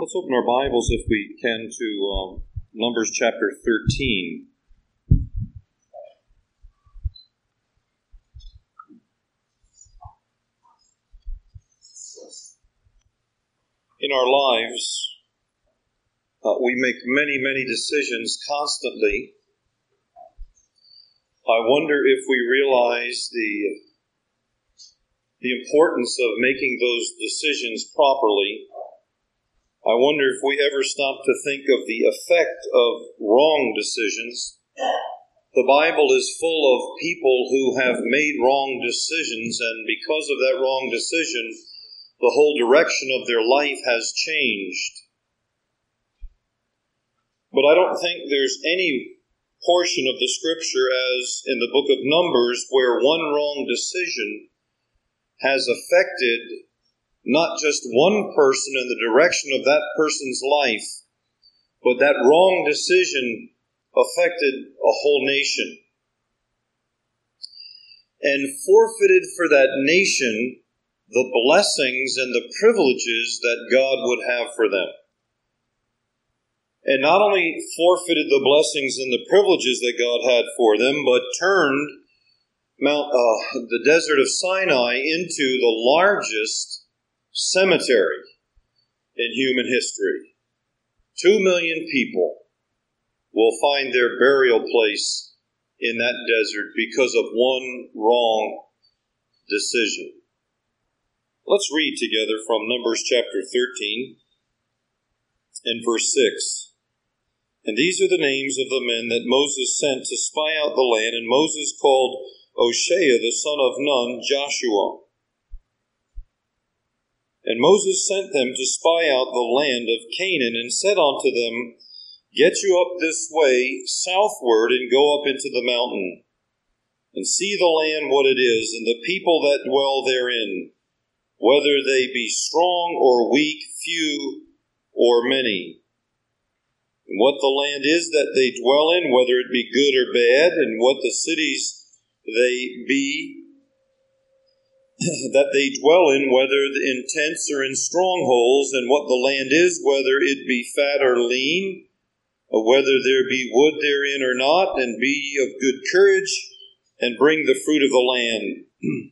Let's open our Bibles, if we can, to Numbers chapter 13. In our lives, we make many decisions constantly. I wonder if we realize the importance of making those decisions properly. I wonder if we ever stop to think of the effect of wrong decisions. The Bible is full of people who have made wrong decisions, and because of that wrong decision, the whole direction of their life has changed. But I don't think there's any portion of the Scripture, as in the book of Numbers, where one wrong decision has affected not just one person in the direction of that person's life, but that wrong decision affected a whole nation and forfeited for that nation the blessings and the privileges that God would have for them. And not only forfeited the blessings and the privileges that God had for them, but turned the desert of Sinai into the largest cemetery in human history. 2 million people will find their burial place in that desert because of one wrong decision. Let's read together from Numbers chapter 13 and verse 6. And these are the names of the men that Moses sent to spy out the land, and Moses called Hoshea the son of Nun, Joshua. And Moses sent them to spy out the land of Canaan, and said unto them, Get you up this way southward, and go up into the mountain, and see the land what it is, and the people that dwell therein, whether they be strong or weak, few or many. And what the land is that they dwell in, whether it be good or bad, and what the cities they be that they dwell in, whether in tents or in strongholds, and what the land is, whether it be fat or lean, or whether there be wood therein or not, and be ye of good courage, and bring the fruit of the land.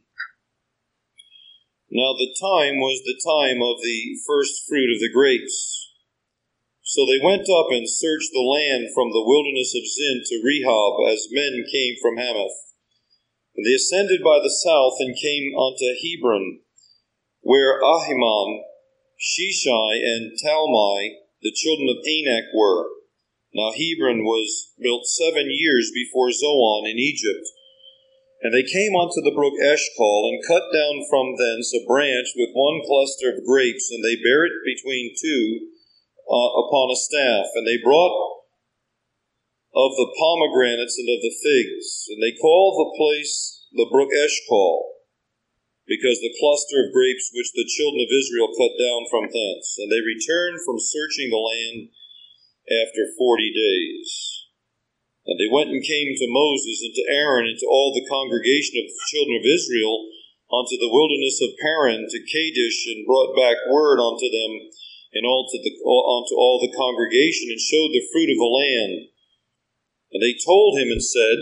Now the time was the time of the first fruit of the grapes. So they went up and searched the land from the wilderness of Zin to Rehob, as men came from Hamath. And they ascended by the south and came unto Hebron, where Ahiman, Sheshai, and Talmai, the children of Anak, were. Now Hebron was built 7 years before Zoan in Egypt. And they came unto the brook Eshcol, and cut down from thence a branch with one cluster of grapes, and they bare it between two upon a staff. And they brought of the pomegranates and of the figs, and they called the place the brook Eshcol, because the cluster of grapes which the children of Israel cut down from thence. And they returned from searching the land after 40 days. And they went and came to Moses and to Aaron and to all the congregation of the children of Israel unto the wilderness of Paran, to Kadesh, and brought back word unto them and unto all the congregation, and showed the fruit of the land. And they told him and said,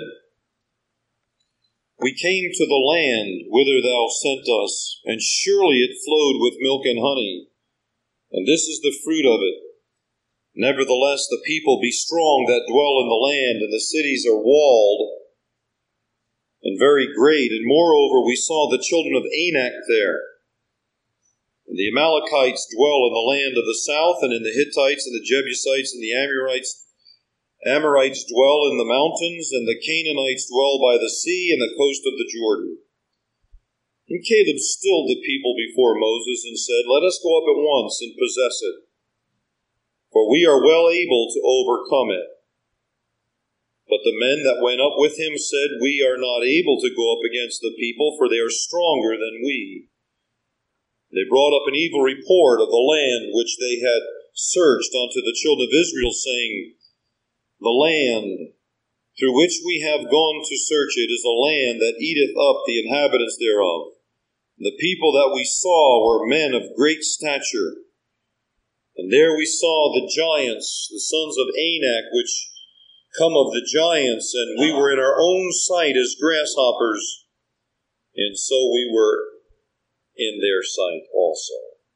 We came to the land whither thou sent us, and surely it flowed with milk and honey, and this is the fruit of it. Nevertheless, the people be strong that dwell in the land, and the cities are walled and very great. And moreover, we saw the children of Anak there. And the Amalekites dwell in the land of the south, and in the Hittites and the Jebusites and the Amorites dwell in the mountains, and the Canaanites dwell by the sea and the coast of the Jordan. And Caleb stilled the people before Moses and said, Let us go up at once and possess it, for we are well able to overcome it. But the men that went up with him said, We are not able to go up against the people, for they are stronger than we. They brought up an evil report of the land which they had searched unto the children of Israel, saying, The land through which we have gone to search it is a land that eateth up the inhabitants thereof. And the people that we saw were men of great stature. And there we saw the giants, the sons of Anak, which come of the giants, and we were in our own sight as grasshoppers, and so we were in their sight also.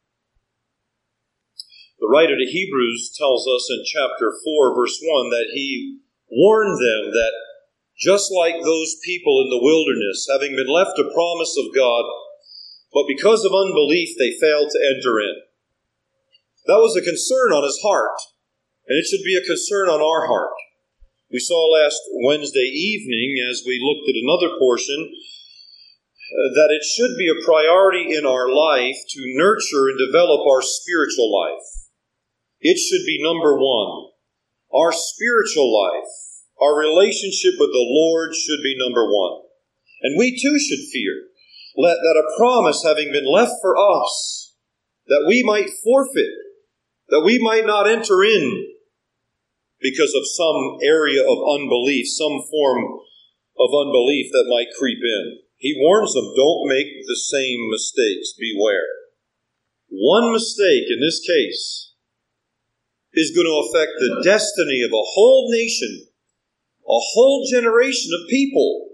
The writer to Hebrews tells us in chapter 4, verse 1, that he warned them that just like those people in the wilderness, having been left a promise of God, but because of unbelief they failed to enter in. That was a concern on his heart, and it should be a concern on our heart. We saw last Wednesday evening, as we looked at another portion, that it should be a priority in our life to nurture and develop our spiritual life. It should be number one. Our spiritual life, our relationship with the Lord should be number one. And we too should fear that a promise having been left for us, that we might forfeit, that we might not enter in because of some area of unbelief, some form of unbelief that might creep in. He warns them, don't make the same mistakes. Beware. One mistake in this case is going to affect the destiny of a whole nation, a whole generation of people.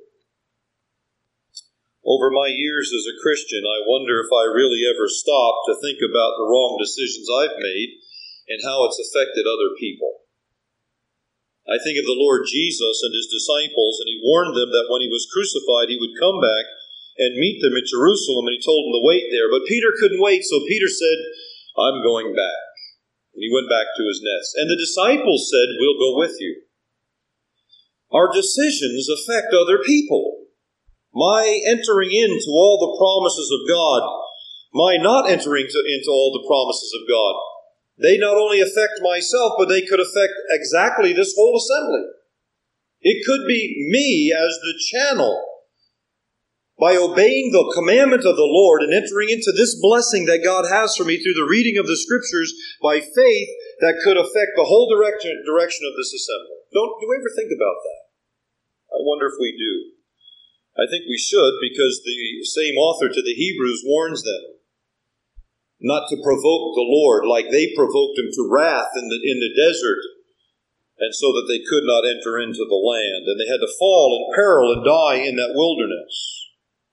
Over my years as a Christian, I wonder if I really ever stopped to think about the wrong decisions I've made and how it's affected other people. I think of the Lord Jesus and his disciples, and he warned them that when he was crucified, he would come back and meet them at Jerusalem, and he told them to wait there. But Peter couldn't wait, so Peter said, I'm going back. And he went back to his nest. And the disciples said, we'll go with you. Our decisions affect other people. My entering into all the promises of God, my not entering into all the promises of God, they not only affect myself, but they could affect exactly this whole assembly. It could be me as the channel. By obeying the commandment of the Lord and entering into this blessing that God has for me through the reading of the Scriptures by faith, that could affect the whole direction of this assembly. Do we ever think about that? I wonder if we do. I think we should, because the same author to the Hebrews warns them not to provoke the Lord like they provoked him to wrath in the desert, and so that they could not enter into the land, and they had to fall in peril and die in that wilderness.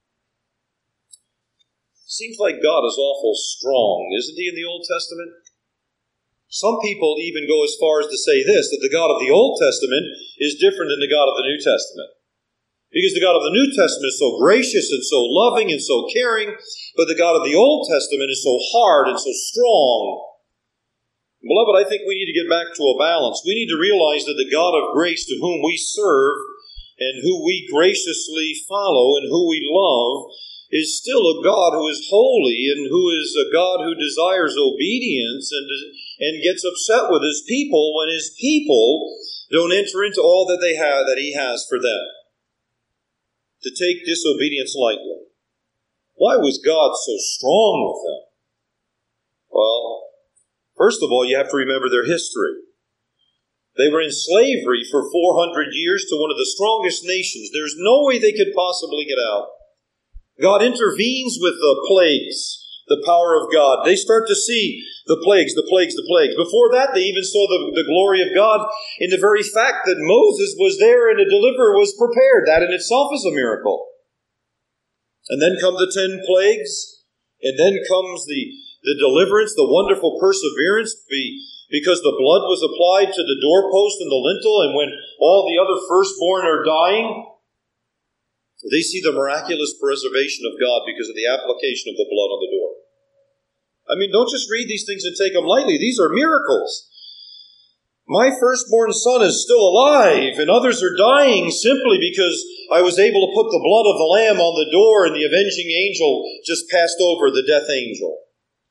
Seems like God is awful strong, isn't he, in the Old Testament? Some people even go as far as to say this, that the God of the Old Testament is different than the God of the New Testament. Because the God of the New Testament is so gracious and so loving and so caring, but the God of the Old Testament is so hard and so strong. Beloved, I think we need to get back to a balance. We need to realize that the God of grace to whom we serve and who we graciously follow and who we love is still a God who is holy and who is a God who desires obedience and gets upset with his people when his people don't enter into all that they have, that he has for them. To take disobedience lightly. Why was God so strong with them? Well, first of all, you have to remember their history. They were in slavery for 400 years to one of the strongest nations. There's no way they could possibly get out. God intervenes with the plagues, the power of God. They start to see the plagues. Before that, they even saw the glory of God in the very fact that Moses was there and a deliverer was prepared. That in itself is a miracle. And then come the 10 plagues, and then comes the deliverance, the wonderful perseverance, because the blood was applied to the doorpost and the lintel, and when all the other firstborn are dying, they see the miraculous preservation of God because of the application of the blood on the door. I mean, don't just read these things and take them lightly. These are miracles. My firstborn son is still alive, and others are dying simply because I was able to put the blood of the lamb on the door and the avenging angel just passed over, the death angel.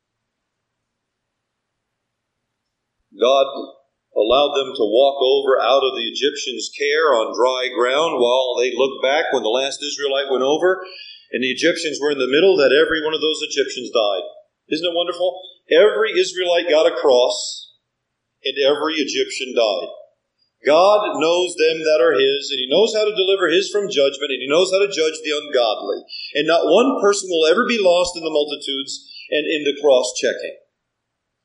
God allowed them to walk over out of the Egyptians' care on dry ground while they looked back when the last Israelite went over, and the Egyptians were in the middle, that every one of those Egyptians died. Isn't it wonderful? Every Israelite got across, and every Egyptian died. God knows them that are his, and he knows how to deliver his from judgment, and he knows how to judge the ungodly. And not one person will ever be lost in the multitudes and in the cross-checking.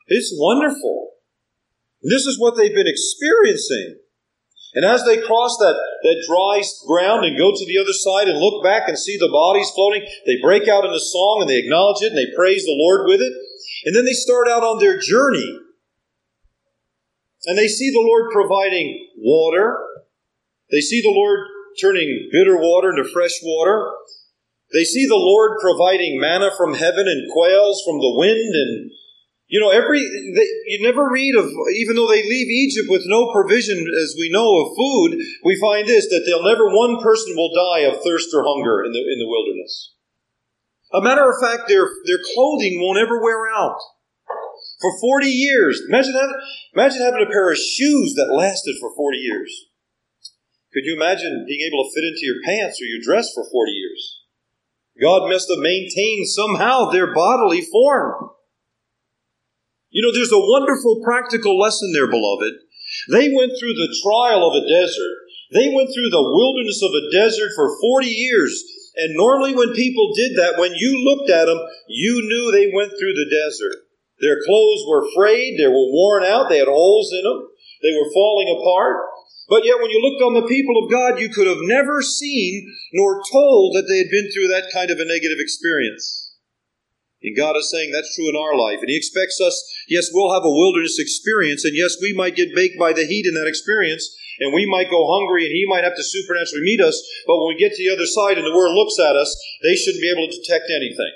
It's wonderful. This is what they've been experiencing. And as they cross that dry ground and go to the other side and look back and see the bodies floating, they break out into song and they acknowledge it and they praise the Lord with it. And then they start out on their journey. And they see the Lord providing water. They see the Lord turning bitter water into fresh water. They see the Lord providing manna from heaven and quails from the wind. And, you never read of, even though they leave Egypt with no provision, as we know, of food, we find this, that one person will die of thirst or hunger in the wilderness. A matter of fact, their clothing won't ever wear out. For 40 years. Imagine having a pair of shoes that lasted for 40 years. Could you imagine being able to fit into your pants or your dress for 40 years? God must have maintained somehow their bodily form. There's a wonderful practical lesson there, beloved. They went through the trial of a desert. They went through the wilderness of a desert for 40 years. And normally when people did that, when you looked at them, you knew they went through the desert. Their clothes were frayed, they were worn out, they had holes in them, they were falling apart. But yet when you looked on the people of God, you could have never seen nor told that they had been through that kind of a negative experience. And God is saying that's true in our life. And He expects us, yes, we'll have a wilderness experience, and yes, we might get baked by the heat in that experience, and we might go hungry, and He might have to supernaturally meet us, but when we get to the other side and the world looks at us, they shouldn't be able to detect anything.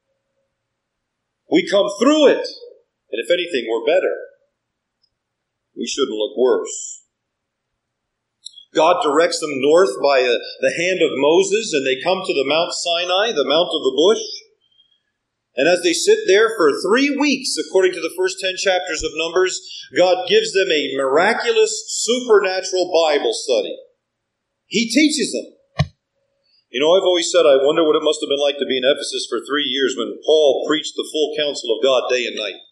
We come through it, and if anything, we're better. We shouldn't look worse. God directs them north by the hand of Moses, and they come to the Mount Sinai, the Mount of the Bush. And as they sit there for 3 weeks, according to the first 10 chapters of Numbers, God gives them a miraculous, supernatural Bible study. He teaches them. I've always said, I wonder what it must have been like to be in Ephesus for 3 years when Paul preached the full counsel of God day and night.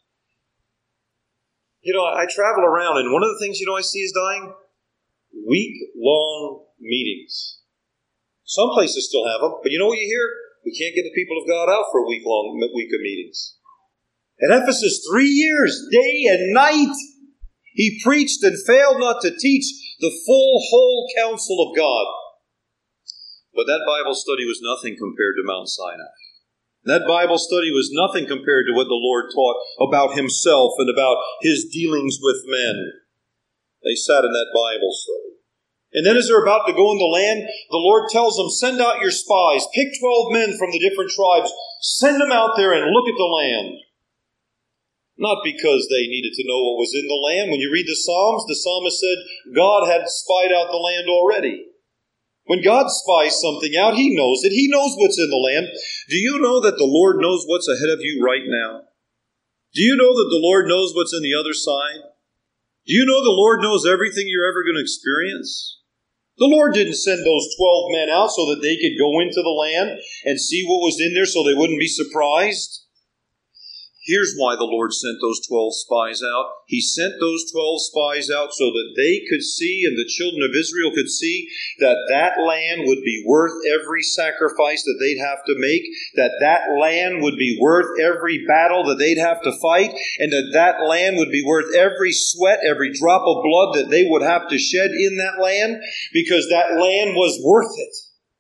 I travel around, and one of the things, I see is dying? Week-long meetings. Some places still have them, but you know what you hear? We can't get the people of God out for a week of meetings. At Ephesus, 3 years, day and night, he preached and failed not to teach the whole counsel of God. But that Bible study was nothing compared to Mount Sinai. That Bible study was nothing compared to what the Lord taught about Himself and about His dealings with men. They sat in that Bible study. And then as they're about to go in the land, the Lord tells them, send out your spies. Pick 12 men from the different tribes. Send them out there and look at the land. Not because they needed to know what was in the land. When you read the Psalms, the psalmist said God had spied out the land already. When God spies something out, He knows it. He knows what's in the land. Do you know that the Lord knows what's ahead of you right now? Do you know that the Lord knows what's in the other side? Do you know the Lord knows everything you're ever going to experience? The Lord didn't send those 12 men out so that they could go into the land and see what was in there so they wouldn't be surprised. Here's why the Lord sent those 12 spies out. He sent those 12 spies out so that they could see, and the children of Israel could see, that that land would be worth every sacrifice that they'd have to make, that that land would be worth every battle that they'd have to fight, and that that land would be worth every sweat, every drop of blood that they would have to shed in that land, because that land was worth it.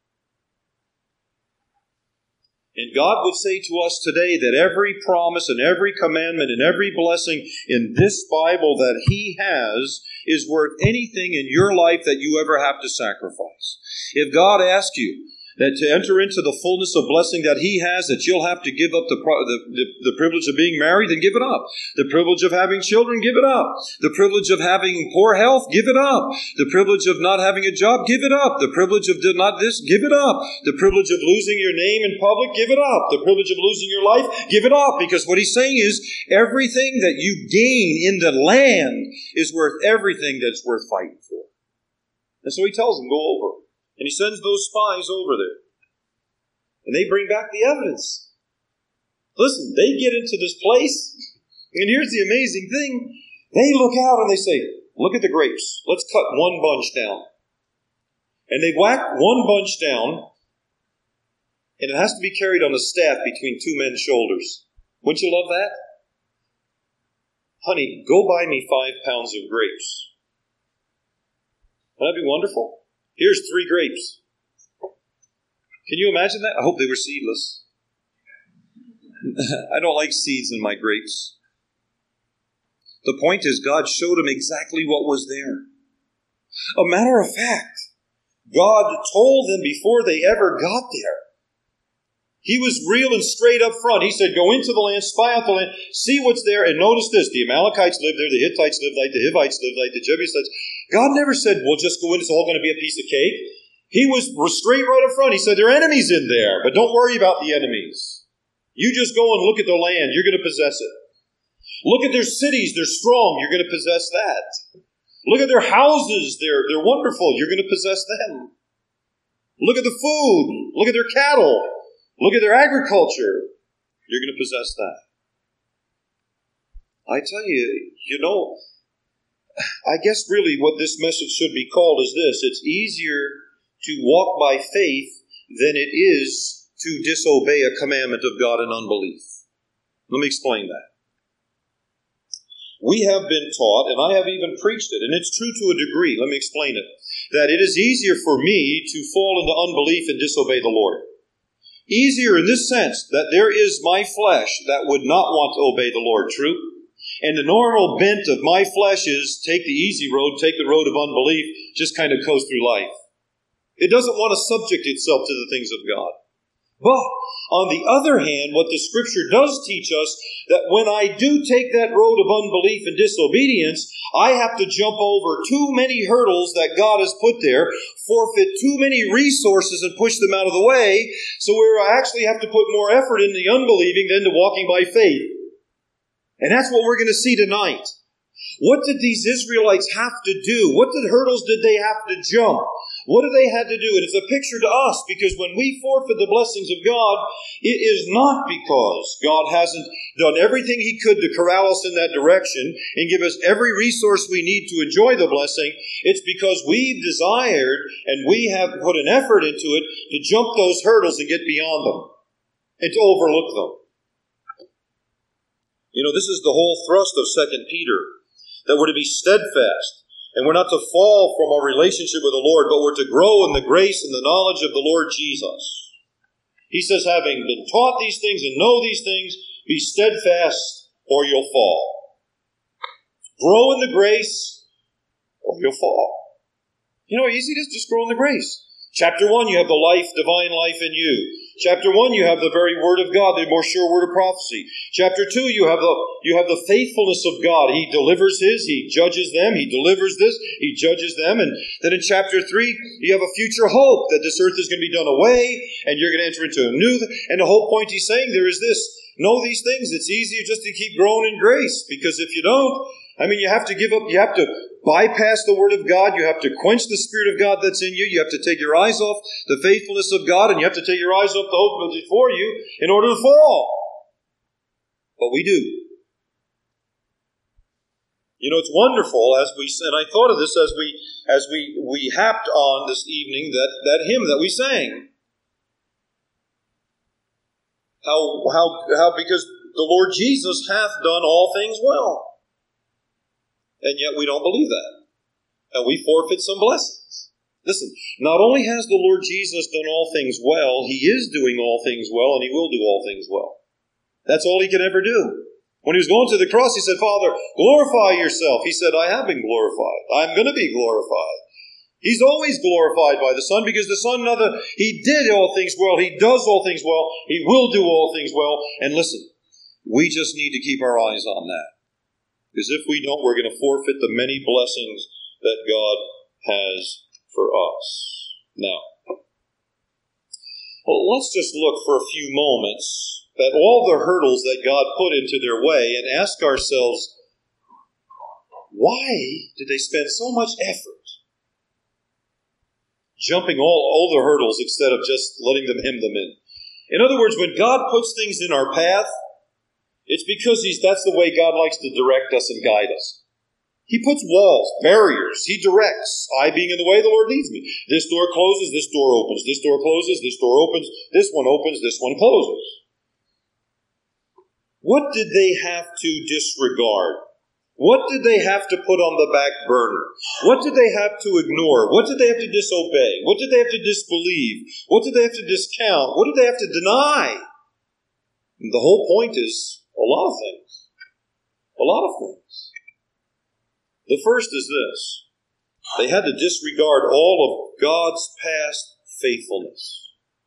And God would say to us today that every promise and every commandment and every blessing in this Bible that He has is worth anything in your life that you ever have to sacrifice. If God asked you that to enter into the fullness of blessing that He has, that you'll have to give up the privilege of being married, then give it up. The privilege of having children, give it up. The privilege of having poor health, give it up. The privilege of not having a job, give it up. The privilege of not this, give it up. The privilege of losing your name in public, give it up. The privilege of losing your life, give it up. Because what He's saying is, everything that you gain in the land is worth everything that's worth fighting for. And so He tells them, go over. And He sends those spies over there. And they bring back the evidence. Listen, they get into this place, and here's the amazing thing. They look out and they say, look at the grapes. Let's cut one bunch down. And they whack one bunch down, and it has to be carried on a staff between two men's shoulders. Wouldn't you love that? honey, go buy me 5 pounds of grapes. Wouldn't that be wonderful? Here's 3 grapes. Can you imagine that? I hope they were seedless. I don't like seeds in my grapes. The point is, God showed him exactly what was there. A matter of fact, God told them before they ever got there. He was real and straight up front. He said, go into the land, spy out the land, see what's there, and notice this. The Amalekites lived there, the Hittites lived like, the Hivites lived like, the Jebusites. God never said, well, just go in, it's all going to be a piece of cake. He was straight right up front. He said, there are enemies in there, but don't worry about the enemies. You just go and look at the land. You're going to possess it. Look at their cities. They're strong. You're going to possess that. Look at their houses. They're wonderful. You're going to possess them. Look at the food. Look at their cattle. Look at their agriculture. You're going to possess that. I tell you, I guess really what this message should be called is this. It's easier to walk by faith than it is to disobey a commandment of God in unbelief. Let me explain that. We have been taught, and I have even preached it, and it's true to a degree, let me explain it, that it is easier for me to fall into unbelief and disobey the Lord. Easier in this sense, that there is my flesh that would not want to obey the Lord, true? And the normal bent of my flesh is take the easy road, take the road of unbelief, just kind of coast through life. It doesn't want to subject itself to the things of God. But, on the other hand, what the Scripture does teach us, that when I do take that road of unbelief and disobedience, I have to jump over too many hurdles that God has put there, forfeit too many resources and push them out of the way, so where I actually have to put more effort in the unbelieving than the walking by faith. And that's what we're going to see tonight. What did these Israelites have to do? What hurdles did they have to jump? What do they have to do? And it's a picture to us, because when we forfeit the blessings of God, it is not because God hasn't done everything He could to corral us in that direction and give us every resource we need to enjoy the blessing. It's because we've desired and we have put an effort into it to jump those hurdles and get beyond them and to overlook them. This is the whole thrust of 2 Peter, that we're to be steadfast. And we're not to fall from our relationship with the Lord, but we're to grow in the grace and the knowledge of the Lord Jesus. He says, having been taught these things and know these things, be steadfast or you'll fall. Grow in the grace or you'll fall. Easy it is, just grow in the grace. Chapter 1, you have the divine life in you. Chapter 1, you have the very Word of God, the more sure word of prophecy. Chapter 2, you have the faithfulness of God. He delivers He judges them, He delivers this, He judges them. And then in chapter 3, you have a future hope that this earth is going to be done away, and you're going to enter into a new. And the whole point He's saying there is this: know these things. It's easier just to keep growing in grace, because if you don't, you have to give up, you have to bypass the Word of God, you have to quench the Spirit of God that's in you, you have to take your eyes off the faithfulness of God, and you have to take your eyes off the hope that's before you in order to fall. But we do. It's wonderful, and I thought of this as we happed on this evening that hymn that we sang. How because the Lord Jesus hath done all things well. And yet we don't believe that. And we forfeit some blessings. Listen, not only has the Lord Jesus done all things well, He is doing all things well, and He will do all things well. That's all He can ever do. When He was going to the cross, He said, Father, glorify yourself. He said, I have been glorified. I'm going to be glorified. He's always glorified by the Son, because the Son, He did all things well. He does all things well. He will do all things well. And listen, we just need to keep our eyes on that. Because if we don't, we're going to forfeit the many blessings that God has for us. Now, let's just look for a few moments at all the hurdles that God put into their way and ask ourselves, why did they spend so much effort jumping all the hurdles instead of just letting them hem them in? In other words, when God puts things in our path, it's because that's the way God likes to direct us and guide us. He puts walls, barriers. He directs. I being in the way, the Lord leads me. This door closes, this door opens. This door closes, this door opens. This one opens, this one closes. What did they have to disregard? What did they have to put on the back burner? What did they have to ignore? What did they have to disobey? What did they have to disbelieve? What did they have to discount? What did they have to deny? And the whole point is a lot of things. A lot of things. The first is this. They had to disregard all of God's past faithfulness.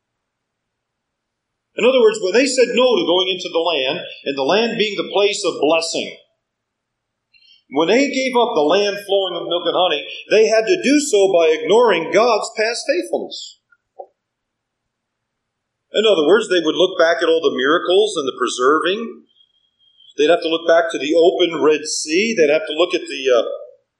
In other words, when they said no to going into the land, and the land being the place of blessing, when they gave up the land flowing with milk and honey, they had to do so by ignoring God's past faithfulness. In other words, they would look back at all the miracles and the preserving. They'd have to look back to the open Red Sea. They'd have to look at the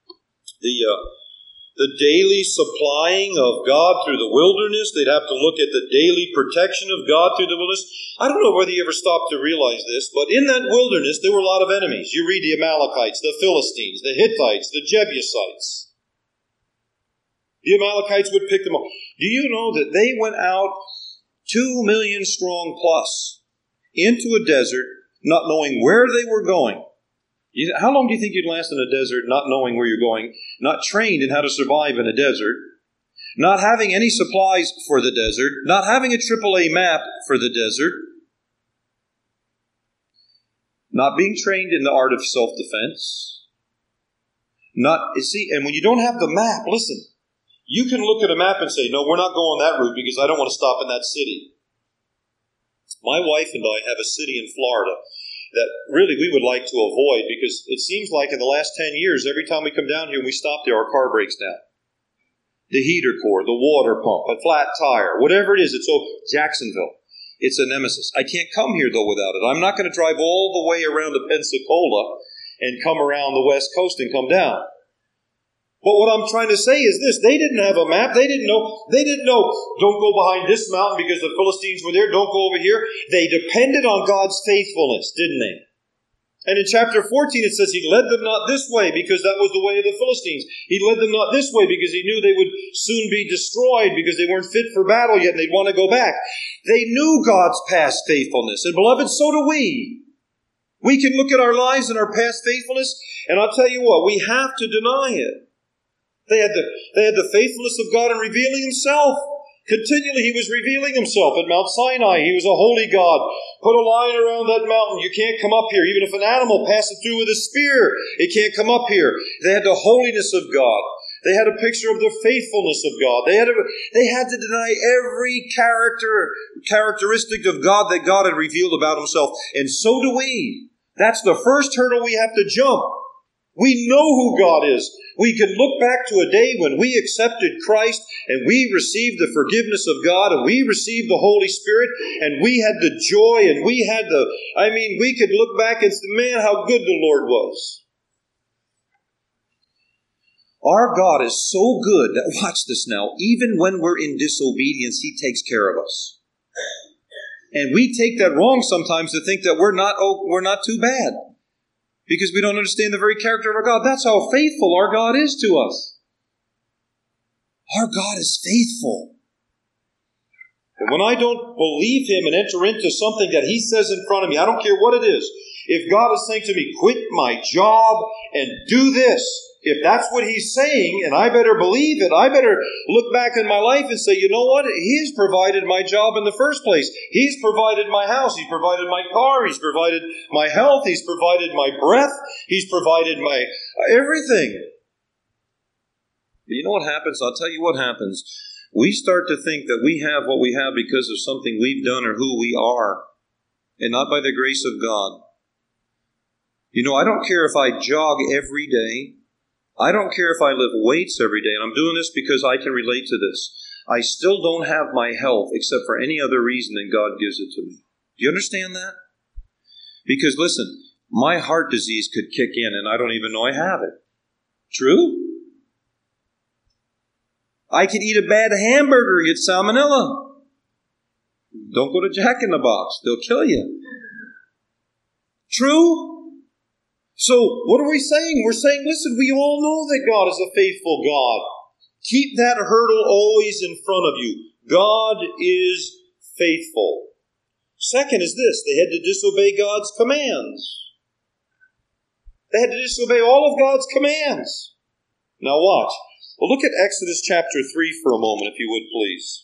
daily supplying of God through the wilderness. They'd have to look at the daily protection of God through the wilderness. I don't know whether you ever stopped to realize this, but in that wilderness there were a lot of enemies. You read the Amalekites, the Philistines, the Hittites, the Jebusites. The Amalekites would pick them up. Do you know that they went out 2 million strong plus into a desert, not knowing where they were going? How long do you think you'd last in a desert not knowing where you're going, not trained in how to survive in a desert, not having any supplies for the desert, not having a AAA map for the desert, not being trained in the art of self-defense, and when you don't have the map, listen, you can look at a map and say, no, we're not going that route because I don't want to stop in that city. My wife and I have a city in Florida that really we would like to avoid because it seems like in the last 10 years, every time we come down here and we stop there, our car breaks down. The heater core, the water pump, a flat tire, whatever it is, Jacksonville. It's a nemesis. I can't come here, though, without it. I'm not going to drive all the way around to Pensacola and come around the West Coast and come down. But what I'm trying to say is this. They didn't have a map. They didn't know, don't go behind this mountain because the Philistines were there. Don't go over here. They depended on God's faithfulness, didn't they? And in chapter 14 it says He led them not this way because that was the way of the Philistines. He led them not this way because He knew they would soon be destroyed because they weren't fit for battle yet and they'd want to go back. They knew God's past faithfulness. And beloved, so do we. We can look at our lives and our past faithfulness, and I'll tell you what, we have to deny it. They had the faithfulness of God in revealing Himself. Continually He was revealing Himself. At Mount Sinai, He was a holy God. Put a line around that mountain. You can't come up here. Even if an animal passes through with a spear, it can't come up here. They had the holiness of God. They had a picture of the faithfulness of God. They had to deny every characteristic of God that God had revealed about Himself. And so do we. That's the first hurdle we have to jump. We know who God is. We can look back to a day when we accepted Christ and we received the forgiveness of God and we received the Holy Spirit and we had the joy and we could look back and say, man, how good the Lord was. Our God is so good that, watch this now, even when we're in disobedience, He takes care of us. And we take that wrong sometimes to think that we're not too bad. Because we don't understand the very character of our God. That's how faithful our God is to us. Our God is faithful. And when I don't believe Him and enter into something that He says in front of me, I don't care what it is. If God is saying to me, quit my job and do this, if that's what He's saying, and I better believe it, I better look back in my life and say, you know what? He's provided my job in the first place. He's provided my house. He's provided my car. He's provided my health. He's provided my breath. He's provided my everything. But you know what happens? I'll tell you what happens. We start to think that we have what we have because of something we've done or who we are, and not by the grace of God. You know, I don't care if I jog every day. I don't care if I lift weights every day, and I'm doing this because I can relate to this. I still don't have my health except for any other reason than God gives it to me. Do you understand that? Because listen, my heart disease could kick in and I don't even know I have it. True? I could eat a bad hamburger and get salmonella. Don't go to Jack in the Box. They'll kill you. True? So, what are we saying? We're saying, listen, we all know that God is a faithful God. Keep that hurdle always in front of you. God is faithful. Second is this, they had to disobey God's commands. They had to disobey all of God's commands. Now watch. Well, look at Exodus chapter 3 for a moment, if you would, please.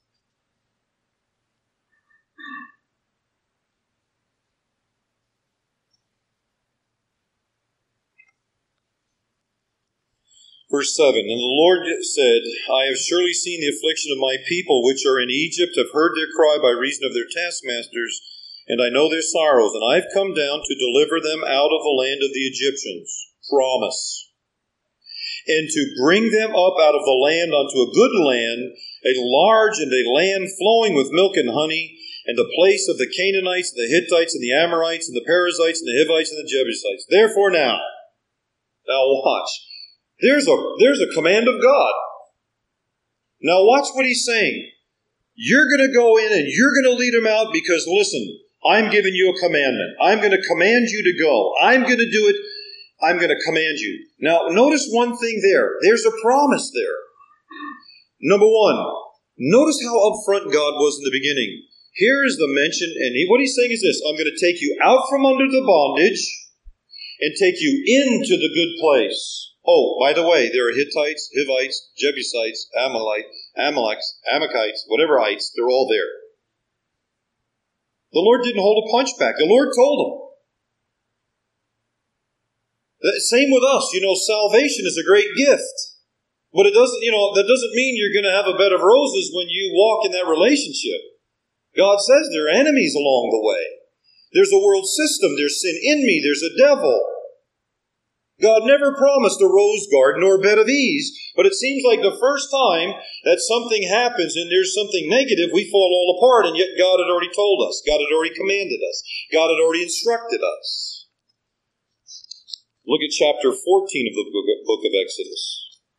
Verse 7, And the Lord said, I have surely seen the affliction of my people which are in Egypt, have heard their cry by reason of their taskmasters, and I know their sorrows, and I have come down to deliver them out of the land of the Egyptians. Promise. And to bring them up out of the land unto a good land, a large and a land flowing with milk and honey, and the place of the Canaanites, and the Hittites, and the Amorites, and the Perizzites, and the Hivites, and the Jebusites. Therefore now watch. There's a command of God. Now watch what he's saying. You're going to go in and you're going to lead them out because, listen, I'm giving you a commandment. I'm going to command you to go. I'm going to do it. I'm going to command you. Now, notice one thing there. There's a promise there. Number one, notice how upfront God was in the beginning. Here is the mention, and what he's saying is this. I'm going to take you out from under the bondage and take you into the good place. Oh, by the way, there are Hittites, Hivites, Jebusites, Amalekites, whatever ites, they're all there. The Lord didn't hold a punch back. The Lord told them. Same with us. Salvation is a great gift. But it doesn't, that doesn't mean you're going to have a bed of roses when you walk in that relationship. God says there are enemies along the way. There's a world system. There's sin in me. There's a devil. God never promised a rose garden or a bed of ease, but it seems like the first time that something happens and there's something negative, we fall all apart, and yet God had already told us. God had already commanded us. God had already instructed us. Look at chapter 14 of the book of Exodus.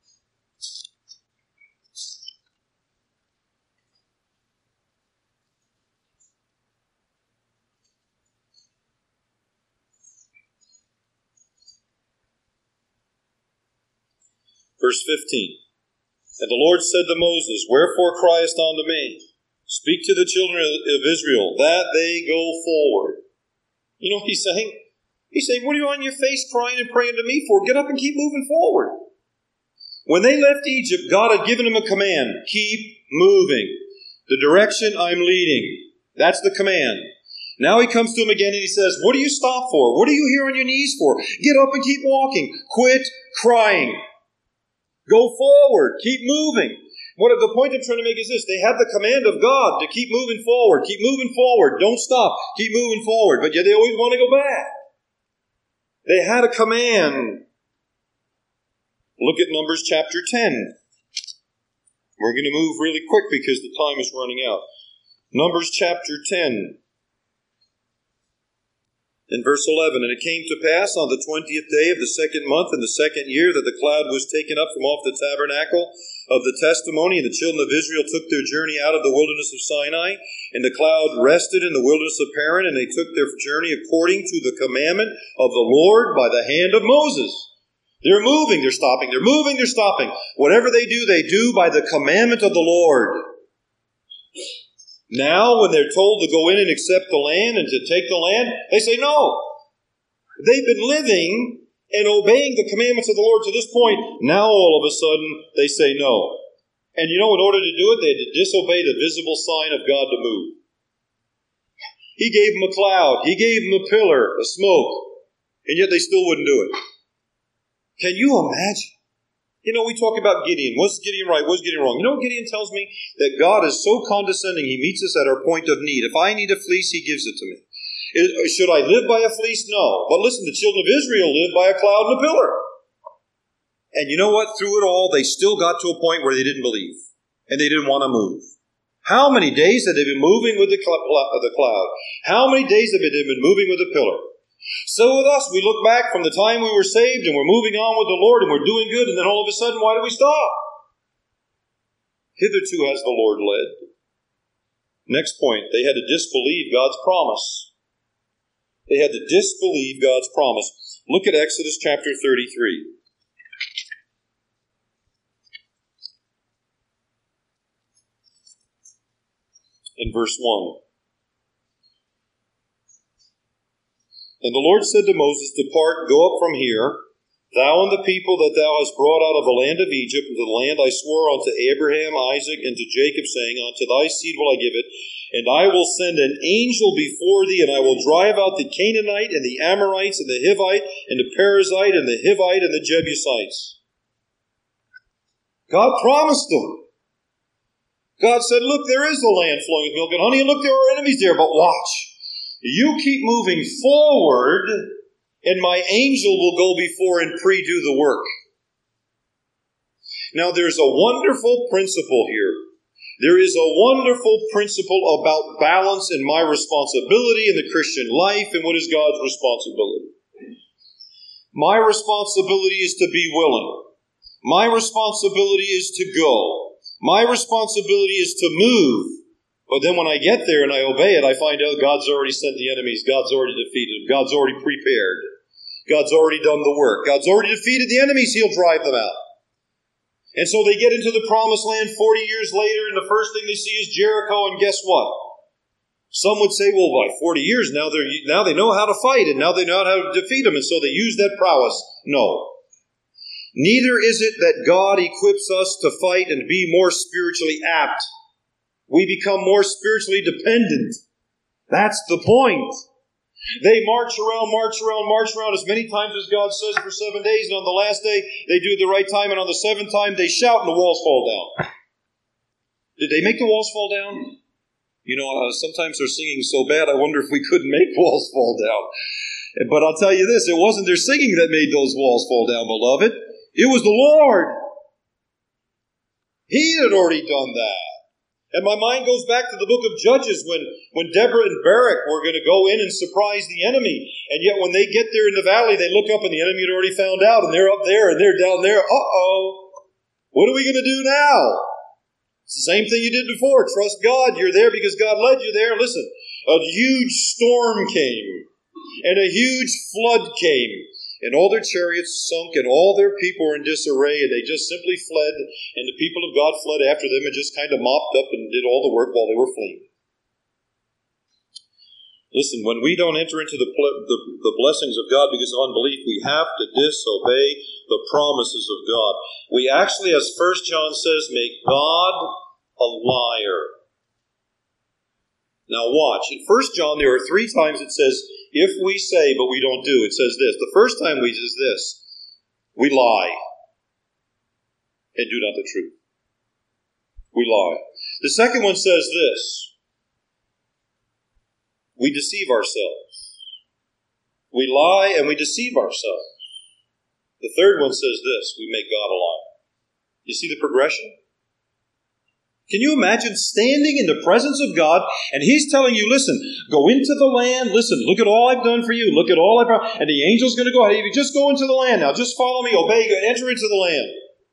Verse 15, And the Lord said to Moses, Wherefore criest unto me? Speak to the children of Israel, that they go forward. You know what he's saying? He's saying, what are you on your face crying and praying to me for? Get up and keep moving forward. When they left Egypt, God had given them a command. Keep moving. The direction I'm leading. That's the command. Now he comes to them again and he says, what do you stop for? What are you here on your knees for? Get up and keep walking. Quit crying. Go forward. Keep moving. The point I'm trying to make is this. They have the command of God to keep moving forward. Keep moving forward. Don't stop. Keep moving forward. But yet they always want to go back. They had a command. Look at Numbers chapter 10. We're going to move really quick because the time is running out. Numbers chapter 10. In verse 11, And it came to pass on the 20th day of the second month in the second year that the cloud was taken up from off the tabernacle of the testimony, and the children of Israel took their journey out of the wilderness of Sinai, and the cloud rested in the wilderness of Paran, and they took their journey according to the commandment of the Lord by the hand of Moses. They're moving, they're stopping, they're moving, they're stopping. Whatever they do by the commandment of the Lord. Now, when they're told to go in and accept the land and to take the land, they say no. They've been living and obeying the commandments of the Lord to this point. Now, all of a sudden, they say no. And in order to do it, they had to disobey the visible sign of God to move. He gave them a cloud. He gave them a pillar, a smoke. And yet they still wouldn't do it. Can you imagine? We talk about Gideon. Was Gideon right? Was Gideon wrong? You know what Gideon tells me? That God is so condescending, He meets us at our point of need. If I need a fleece, He gives it to me. Should I live by a fleece? No. But listen, the children of Israel lived by a cloud and a pillar. And you know what? Through it all, they still got to a point where they didn't believe. And they didn't want to move. How many days had they been moving with the cloud? How many days have they been moving with the pillar? So with us, we look back from the time we were saved and we're moving on with the Lord and we're doing good, and then all of a sudden, why do we stop? Hitherto has the Lord led. Next point, they had to disbelieve God's promise. They had to disbelieve God's promise. Look at Exodus chapter 33. In verse 1. And the Lord said to Moses, Depart, go up from here, thou and the people that thou hast brought out of the land of Egypt, into the land I swore unto Abraham, Isaac, and to Jacob, saying, Unto thy seed will I give it, and I will send an angel before thee, and I will drive out the Canaanite, and the Amorites, and the Hivite, and the Perizzite, and the Hivite, and the Jebusites. God promised them. God said, look, there is a land flowing with milk and honey, and look, there are enemies there, but watch. You keep moving forward, and my angel will go before and pre-do the work. Now, there's a wonderful principle here. There is a wonderful principle about balance in my responsibility in the Christian life, and what is God's responsibility. My responsibility is to be willing. My responsibility is to go. My responsibility is to move. But then when I get there and I obey it, I find out God's already sent the enemies. God's already defeated them. God's already prepared. God's already done the work. God's already defeated the enemies. He'll drive them out. And so they get into the promised land 40 years later, and the first thing they see is Jericho, and guess what? Some would say, well, by 40 years, now they know how to fight, and now they know how to defeat them, and so they use that prowess. No. Neither is it that God equips us to fight and be more spiritually apt. We become more spiritually dependent. That's the point. They march around as many times as God says for 7 days, and on the last day, they do it the right time, and on the seventh time, they shout and the walls fall down. Did they make the walls fall down? You know, sometimes they're singing so bad, I wonder if we couldn't make walls fall down. But I'll tell you this, it wasn't their singing that made those walls fall down, beloved. It was the Lord. He had already done that. And my mind goes back to the book of Judges when Deborah and Barak were going to go in and surprise the enemy. And yet when they get there in the valley, they look up and the enemy had already found out. And they're up there and they're down there. Uh-oh. What are we going to do now? It's the same thing you did before. Trust God. You're there because God led you there. Listen, a huge storm came. And a huge flood came. And all their chariots sunk, and all their people were in disarray, and they just simply fled, and the people of God fled after them and just kind of mopped up and did all the work while they were fleeing. Listen, when we don't enter into the blessings of God because of unbelief, we have to disobey the promises of God. We actually, as 1 John says, make God a liar. Now watch, in 1 John there are 3 times it says, if we say but we don't do, it says this. The first time we says this, we lie and do not the truth. We lie. The second one says this, we deceive ourselves. We lie and we deceive ourselves. The third one says this, we make God a liar. You see the progression? Can you imagine standing in the presence of God and He's telling you, listen, go into the land, listen, look at all I've done for you, look at all I've done, and the angel's going to go ahead of you, just go into the land now, just follow me, obey, enter into the land.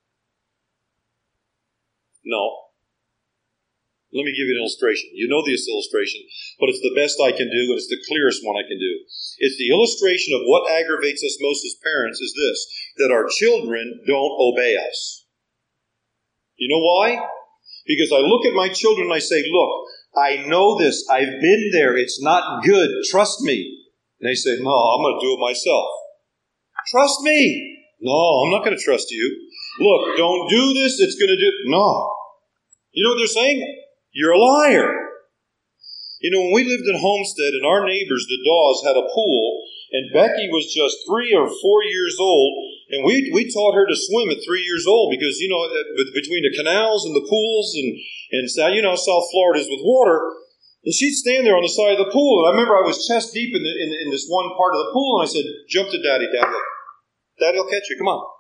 No. Let me give you an illustration. You know this illustration, but it's the best I can do, and it's the clearest one I can do. It's the illustration of what aggravates us most as parents is this, that our children don't obey us. You know why? Because I look at my children and I say, look, I know this. I've been there. It's not good. Trust me. And they say, no, I'm going to do it myself. Trust me. No, I'm not going to trust you. Look, don't do this. It's going to do... No. You know what they're saying? You're a liar. You know, when we lived in Homestead and our neighbors, the Daws, had a pool, and Becky was just 3 or 4 years old, and we taught her to swim at 3 years old because, you know, between the canals and the pools and you know, South Florida is with water, and she'd stand there on the side of the pool. And I remember I was chest deep in this one part of the pool, and I said, jump to Daddy, Daddy will catch you, come on.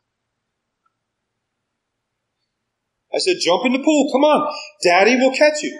I said, jump in the pool, come on. Daddy will catch you.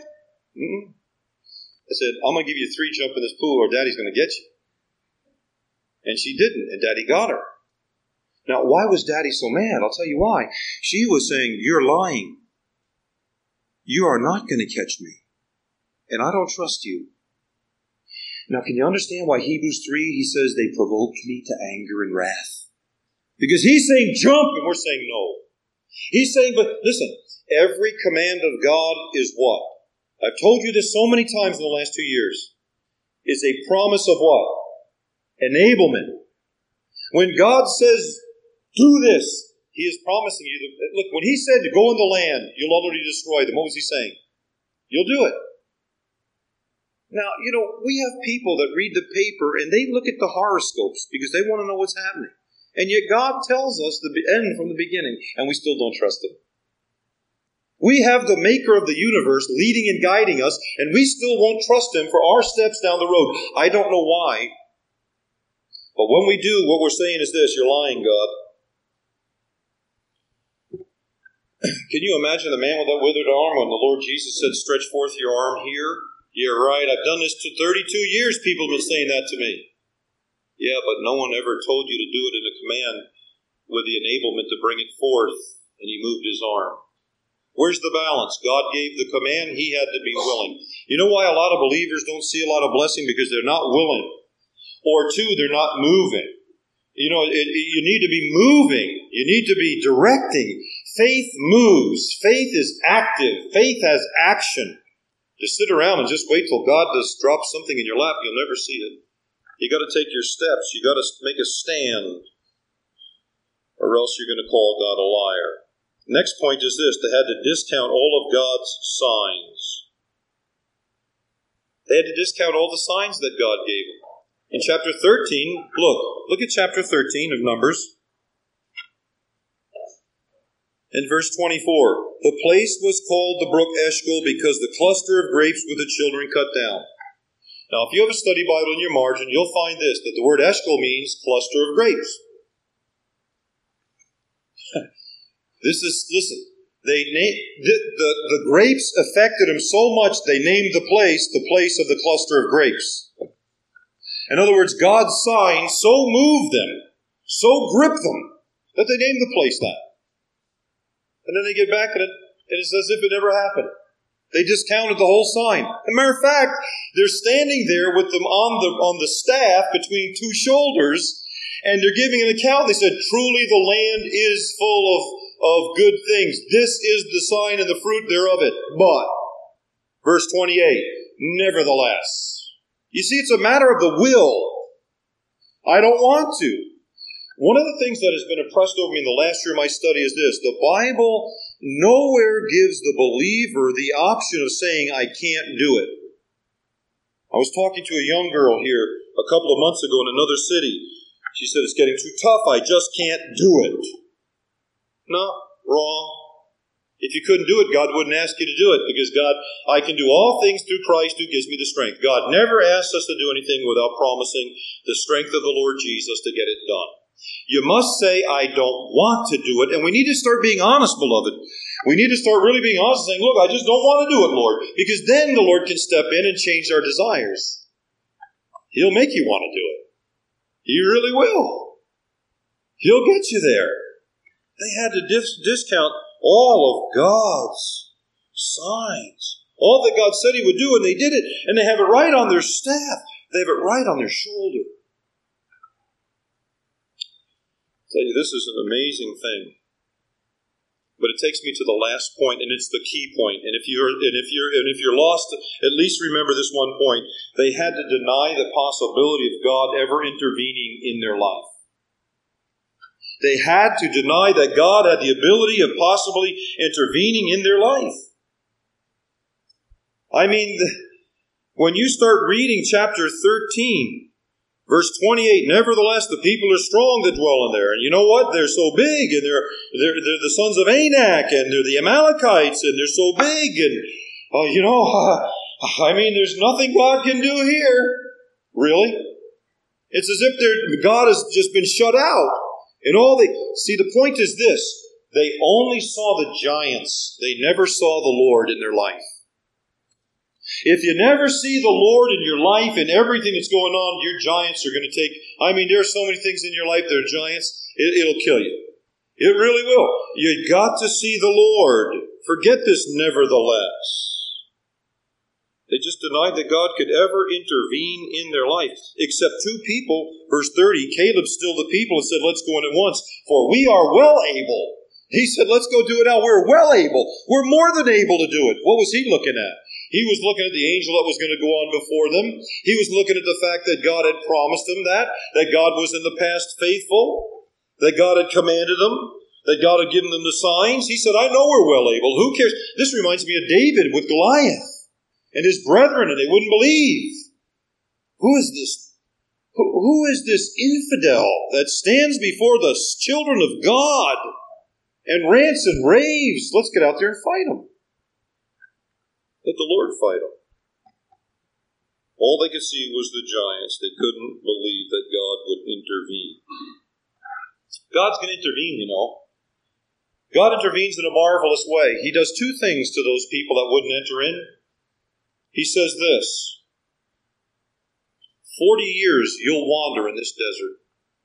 I said, I'm going to give you 3 jump in this pool or Daddy's going to get you. And she didn't, and Daddy got her. Now, why was Daddy so mad? I'll tell you why. She was saying, you're lying. You are not going to catch me. And I don't trust you. Now, can you understand why Hebrews 3, he says, they provoked me to anger and wrath? Because he's saying jump, and we're saying no. He's saying, but listen, every command of God is what? I've told you this so many times in the last 2 years. Is a promise of what? Enablement. When God says, do this, He is promising you. Look, when He said to go in the land, you'll utterly destroy them, what was He saying? You'll do it. Now, we have people that read the paper and they look at the horoscopes because they want to know what's happening. And yet God tells us the end from the beginning, and we still don't trust Him. We have the maker of the universe leading and guiding us, and we still won't trust Him for our steps down the road. I don't know why. But when we do, what we're saying is this: you're lying, God. Can you imagine the man with that withered arm when the Lord Jesus said, stretch forth your arm here? Yeah, right. I've done this for 32 years. People have been saying that to me. Yeah, but no one ever told you to do it in a command with the enablement to bring it forth, and He moved His arm. Where's the balance? God gave the command. He had to be willing. You know why a lot of believers don't see a lot of blessing? Because they're not willing. Or two, they're not moving. You need to be moving. You need to be directing. Faith moves. Faith is active. Faith has action. To sit around and just wait till God does drop something in your lap, you'll never see it. You got to take your steps. You got to make a stand, or else you're going to call God a liar. Next point is this: they had to discount all of God's signs. They had to discount all the signs that God gave them. In chapter 13, look at chapter 13 of Numbers. In verse 24, the place was called the brook Eshcol because the cluster of grapes were the children cut down. Now, if you have a study Bible in your margin, you'll find this, that the word Eshcol means cluster of grapes. Listen, the grapes affected them so much, they named the place of the cluster of grapes. In other words, God's sign so moved them, so gripped them, that they named the place that. And then they get back at it, and it's as if it never happened. They discounted the whole sign. As a matter of fact, they're standing there with them on the staff between two shoulders, and they're giving an account. They said, truly the land is full of good things. This is the sign and the fruit thereof it. But, verse 28, nevertheless. You see, it's a matter of the will. I don't want to. One of the things that has been impressed over me in the last year of my study is this: the Bible nowhere gives the believer the option of saying, I can't do it. I was talking to a young girl here a couple of months ago in another city. She said, it's getting too tough, I just can't do it. No, wrong. If you couldn't do it, God wouldn't ask you to do it, because God, I can do all things through Christ who gives me the strength. God never asks us to do anything without promising the strength of the Lord Jesus to get it done. You must say, I don't want to do it. And we need to start being honest, beloved. We need to start really being honest and saying, look, I just don't want to do it, Lord. Because then the Lord can step in and change our desires. He'll make you want to do it. He really will. He'll get you there. They had to discount all of God's signs. All that God said He would do, and they did it. And they have it right on their staff. They have it right on their shoulder. I tell you, this is an amazing thing. But it takes me to the last point, and it's the key point. And if you're lost, at least remember this one point. They had to deny the possibility of God ever intervening in their life. They had to deny that God had the ability of possibly intervening in their life. I mean, when you start reading chapter 13, verse 28, nevertheless, the people are strong that dwell in there. And you know what? They're so big, and they're the sons of Anak, and they're the Amalekites, and they're so big, and, there's nothing God can do here. Really? It's as if God has just been shut out. And see, the point is this: they only saw the giants. They never saw the Lord in their life. If you never see the Lord in your life and everything that's going on, your giants are going to take... there are so many things in your life that are giants, it'll kill you. It really will. You got to see the Lord. Forget this nevertheless. They just denied that God could ever intervene in their life. Except two people, verse 30, Caleb stilled the people and said, let's go in at once, for we are well able. He said, let's go do it now. We're well able. We're more than able to do it. What was he looking at? He was looking at the angel that was going to go on before them. He was looking at the fact that God had promised them that God was in the past faithful, that God had commanded them, that God had given them the signs. He said, I know we're well able. Who cares? This reminds me of David with Goliath and his brethren, and they wouldn't believe. Who is this? Who is this infidel that stands before the children of God and rants and raves? Let's get out there and fight him. Let the Lord fight them. All they could see was the giants. They couldn't believe that God would intervene. God's going to intervene, you know. God intervenes in a marvelous way. He does two things to those people that wouldn't enter in. He says this, 40 years you'll wander in this desert.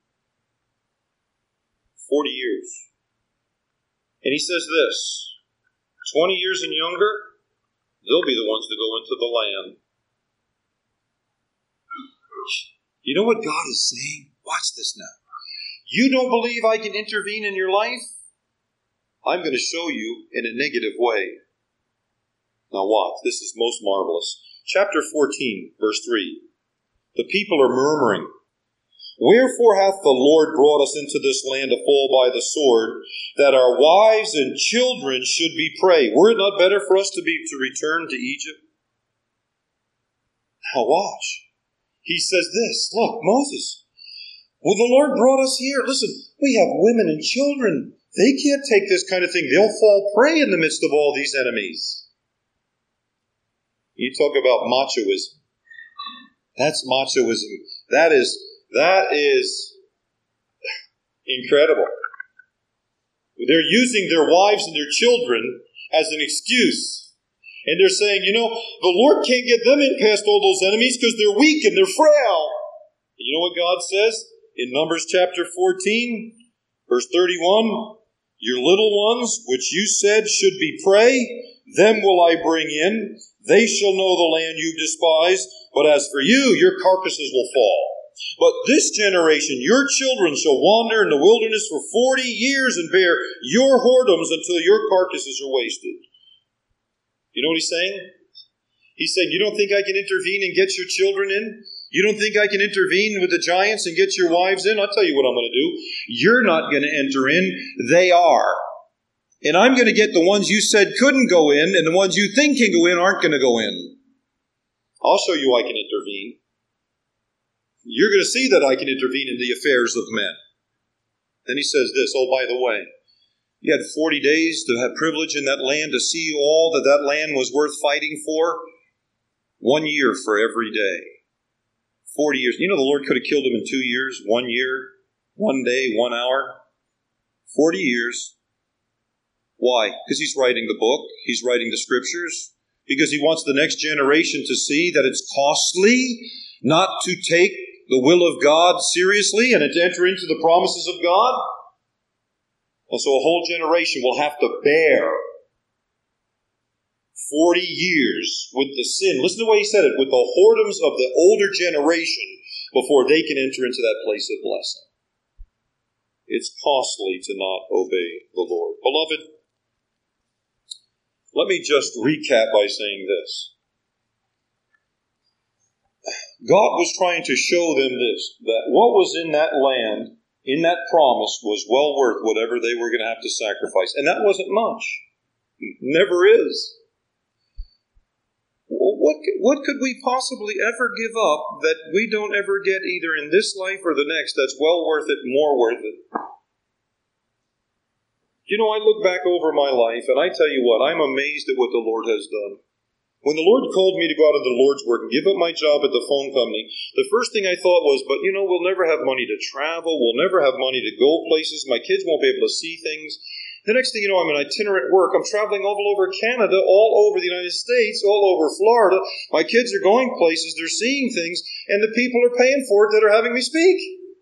40 years. And he says this, 20 years and younger, they'll be the ones to go into the land. You know what God is saying? Watch this now. You don't believe I can intervene in your life? I'm going to show you in a negative way. Now watch. This is most marvelous. Chapter 14, verse 3. The people are murmuring. Wherefore hath the Lord brought us into this land to fall by the sword, that our wives and children should be prey? Were it not better for us to return to Egypt? Now watch. He says this, look, Moses, well, the Lord brought us here. Listen, we have women and children. They can't take this kind of thing. They'll fall prey in the midst of all these enemies. You talk about machoism. That's machoism. That is incredible. They're using their wives and their children as an excuse. And they're saying, you know, the Lord can't get them in past all those enemies because they're weak and they're frail. And you know what God says in Numbers chapter 14, verse 31? Your little ones, which you said should be prey, them will I bring in. They shall know the land you've despised. But as for you, your carcasses will fall. But this generation, your children shall wander in the wilderness for 40 years and bear your whoredoms until your carcasses are wasted. You know what he's saying? He's saying, you don't think I can intervene and get your children in? You don't think I can intervene with the giants and get your wives in? I'll tell you what I'm going to do. You're not going to enter in. They are. And I'm going to get the ones you said couldn't go in, and the ones you think can go in aren't going to go in. I'll show you I can intervene. You're going to see that I can intervene in the affairs of men. Then he says this, oh, by the way, you had 40 days to have privilege in that land, to see all that that land was worth fighting for. 1 year for every day. 40 years. You know the Lord could have killed him in 2 years, 1 year, 1 day, 1 hour. 40 years. Why? Because he's writing the book. He's writing the scriptures. Because he wants the next generation to see that it's costly not to take the will of God seriously and to enter into the promises of God. And so a whole generation will have to bear 40 years with the sin. Listen to the way he said it, with the whoredoms of the older generation before they can enter into that place of blessing. It's costly to not obey the Lord. Beloved, let me just recap by saying this. God was trying to show them this, that what was in that land, in that promise, was well worth whatever they were going to have to sacrifice. And that wasn't much. Never is. What could we possibly ever give up that we don't ever get either in this life or the next that's well worth it, more worth it? You know, I look back over my life and I tell you what, I'm amazed at what the Lord has done. When the Lord called me to go out into the Lord's work and give up my job at the phone company, the first thing I thought was, but you know, we'll never have money to travel, we'll never have money to go places, my kids won't be able to see things. The next thing you know, I'm an itinerant work. I'm traveling all over Canada, all over the United States, all over Florida. My kids are going places, they're seeing things, and the people are paying for it that are having me speak.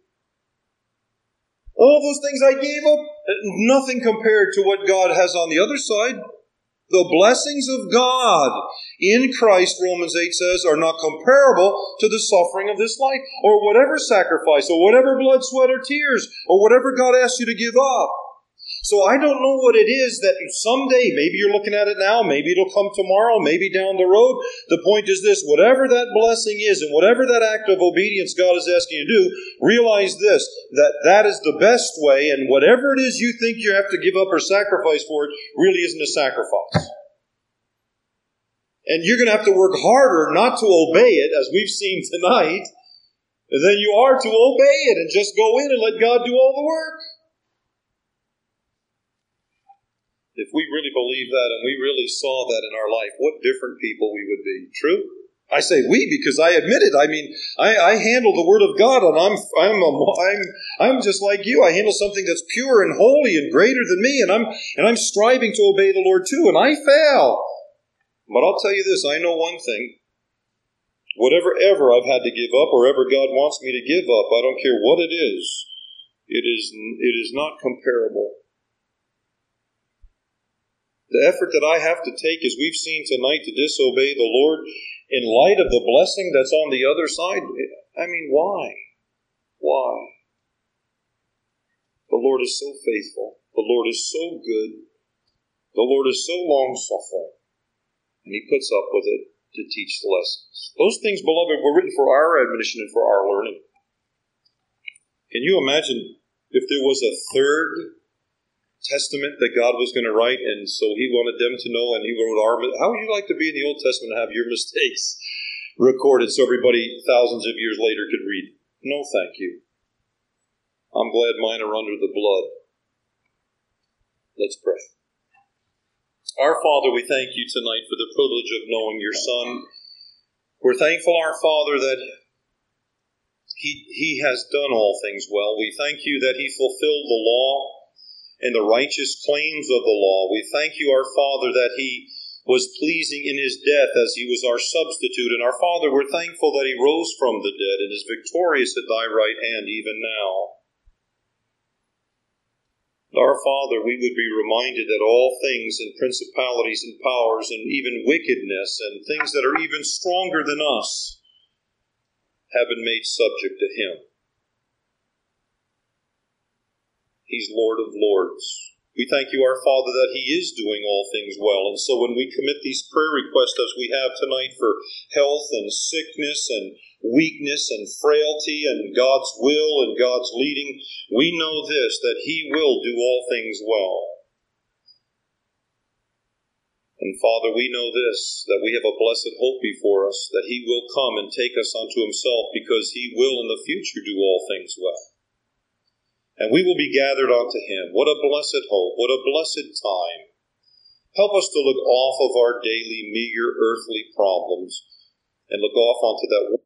All those things I gave up, nothing compared to what God has on the other side. The blessings of God in Christ, Romans 8 says, are not comparable to the suffering of this life, or whatever sacrifice, or whatever blood, sweat, or tears, or whatever God asks you to give up. So I don't know what it is that someday, maybe you're looking at it now, maybe it'll come tomorrow, maybe down the road. The point is this, whatever that blessing is and whatever that act of obedience God is asking you to do, realize this, that is the best way, and whatever it is you think you have to give up or sacrifice for it really isn't a sacrifice. And you're going to have to work harder not to obey it, as we've seen tonight, than you are to obey it and just go in and let God do all the work. If we really believed that and we really saw that in our life, what different people we would be. True? I say we because I admit it. I mean, I handle the Word of God, and I'm just like you. I handle something that's pure and holy and greater than me, and I'm striving to obey the Lord too, and I fail. But I'll tell you this: I know one thing. Whatever ever I've had to give up, or ever God wants me to give up, I don't care what it is not comparable. The effort that I have to take, as we've seen tonight, to disobey the Lord in light of the blessing that's on the other side, I mean, why? Why? The Lord is so faithful. The Lord is so good. The Lord is so long-suffering. And He puts up with it to teach the lessons. Those things, beloved, were written for our admonition and for our learning. Can you imagine if there was a third Testament that God was going to write, and so He wanted them to know, and He wrote how would you like to be in the Old Testament and have your mistakes recorded so everybody thousands of years later could read? No, thank you. I'm glad mine are under the blood. Let's pray. Our Father, we thank You tonight for the privilege of knowing Your Son. We're thankful, our Father, that He has done all things well. We thank You that He fulfilled the law and the righteous claims of the law. We thank You, our Father, that He was pleasing in His death as He was our substitute. And our Father, we're thankful that He rose from the dead and is victorious at Thy right hand even now. Our Father, we would be reminded that all things and principalities and powers and even wickedness and things that are even stronger than us have been made subject to Him. He's Lord of Lords. We thank You, our Father, that He is doing all things well. And so when we commit these prayer requests as we have tonight for health and sickness and weakness and frailty and God's will and God's leading, we know this, that He will do all things well. And Father, we know this, that we have a blessed hope before us, that He will come and take us unto Himself, because He will in the future do all things well. And we will be gathered unto Him. What a blessed hope. What a blessed time. Help us to look off of our daily, meager, earthly problems and look off onto that